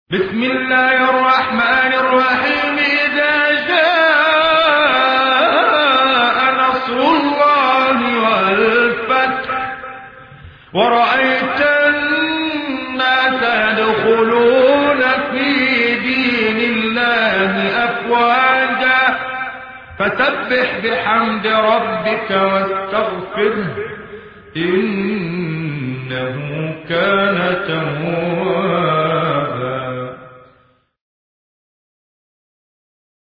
بسم الله الرحمن الرحيم. إذا جاء نصر الله والفتح ورأيت الناس يدخلون في دين الله أفواجا فسبح بحمد ربك واستغفره إنه كان توابا.